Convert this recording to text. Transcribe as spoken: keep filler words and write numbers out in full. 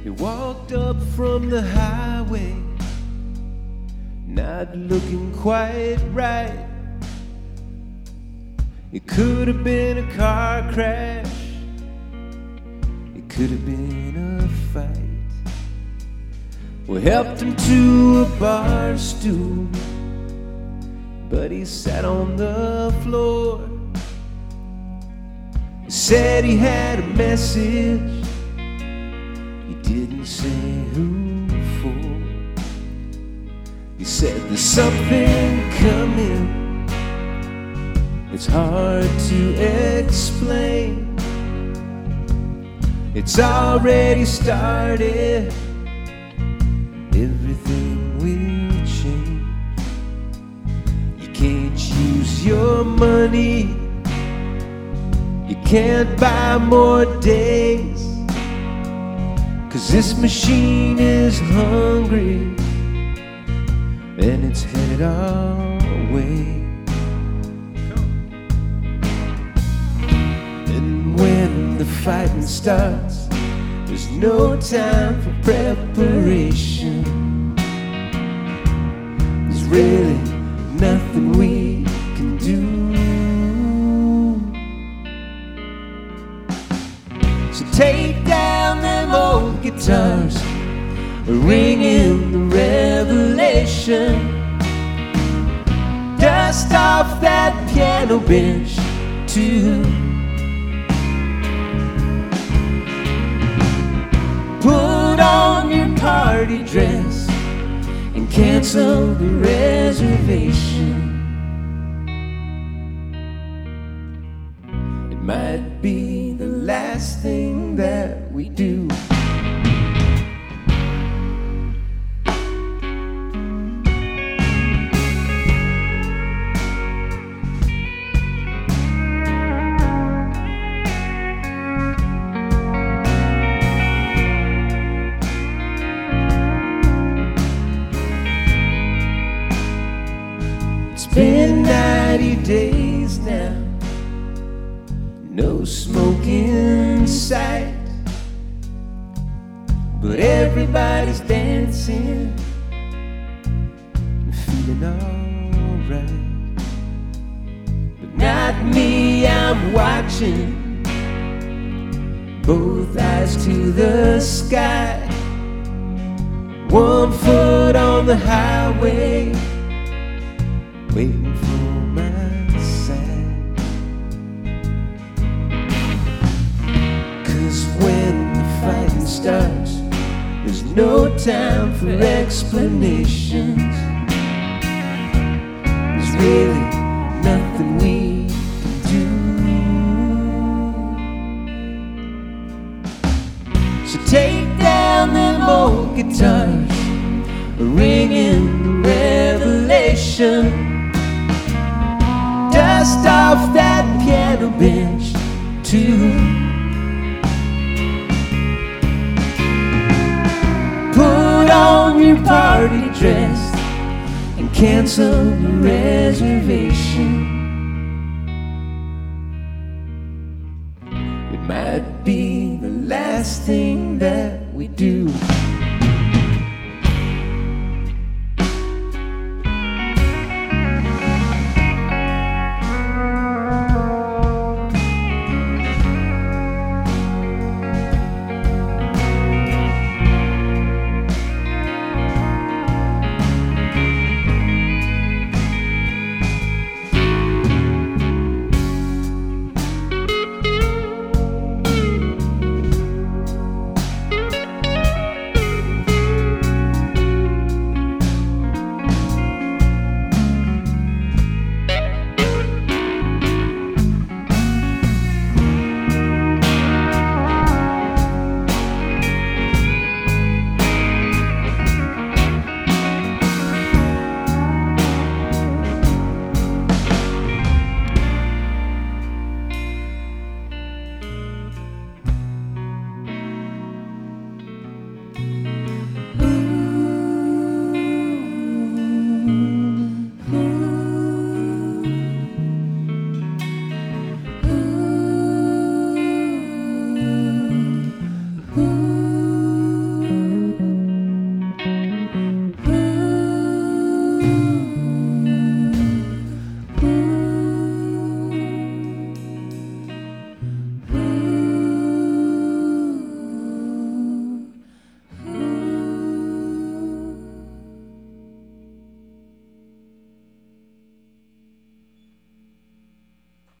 He walked up from the highway, not looking quite right. It could have been a car crash, it could have been a fight. We helped him to a bar stool, but he sat on the floor. He said he had a message, he didn't say who for. He said there's something coming, it's hard to explain. It's already started, everything will change. You can't use your money, you can't buy more days, 'cause this machine is hungry and it's headed our way. And when the fighting starts, there's no time for preparation. There's really nothing we can do. So take down them old guitars, ring in the revelation. Dust off that piano bench too. Put on your party dress and cancel the reservation. It might be the last thing that we do. It's been ninety days now, no smoke in sight, but everybody's dancing and feeling alright. But not me, I'm watching, both eyes to the sky. One foot on the highway, waiting for my side. 'Cause when the fighting starts, there's no time for explanations. There's really nothing we can do. So take down them old guitars, ring in the revelation. Dust off that piano bench too. Put on your party dress and cancel the reservation. It might be the last thing that we do.